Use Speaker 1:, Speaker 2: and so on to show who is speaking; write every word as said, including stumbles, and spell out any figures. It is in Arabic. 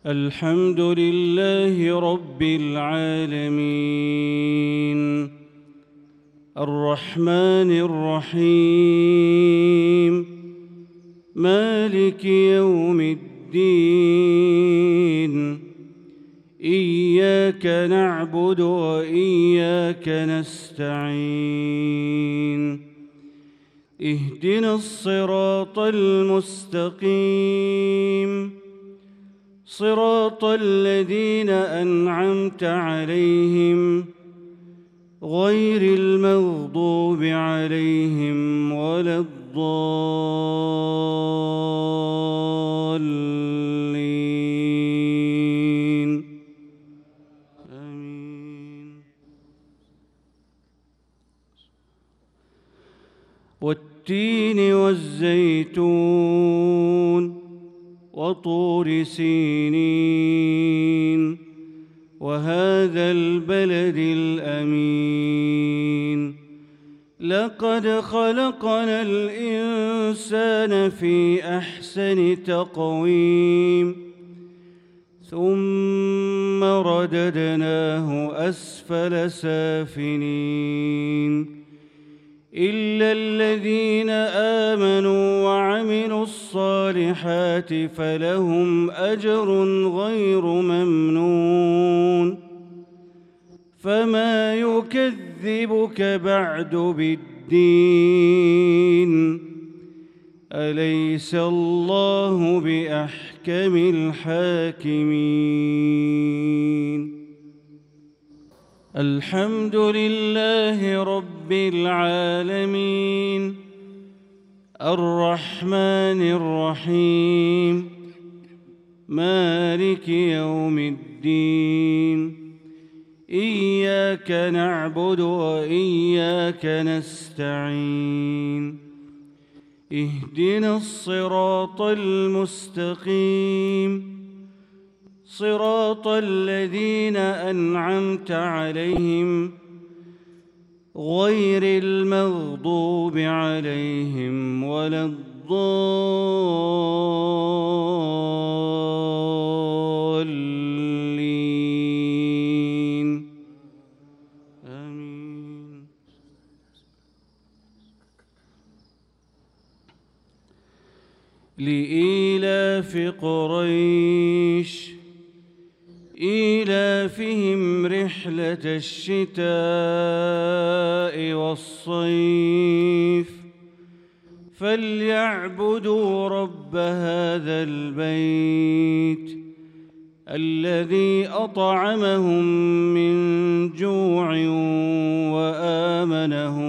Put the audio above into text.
Speaker 1: الحمد لله رب العالمين الرحمن الرحيم مالك يوم الدين إياك نعبد وإياك نستعين اهدنا الصراط المستقيم صراط الذين أنعمت عليهم غير المغضوب عليهم ولا الضالين آمين. والتين والزيتون وطور سينين وهذا البلد الأمين لقد خلقنا الإنسان في أحسن تقويم ثم رددناه أسفل سافلين إلا الذين آمنوا وعملوا الصالحات فلهم أجر غير ممنون فما يكذبك بعد بالدين أليس الله بأحكم الحاكمين الحمد لله رب العالمين الرحمن الرحيم مالك يوم الدين إياك نعبد وإياك نستعين اهدنا الصراط المستقيم صراط الذين أنعمت عليهم غير المغضوب عليهم ولا الضالين آمين. لإيلاف قريش إيلافهم رحلة الشتاء والصيف فليعبدوا رب هذا البيت الذي أطعمهم من جوع وآمنهم